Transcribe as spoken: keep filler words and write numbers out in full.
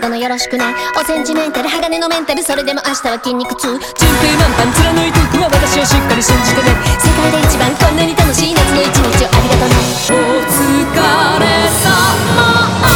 ことのよろしくね。おセンチメンタル鋼のメンタル、それでも明日は筋肉痛。 順平満帆貫いていくわ、私をしっかり信じてね。 世界で一番こんなに楽しい夏の一日をありがとね。 お疲れ様。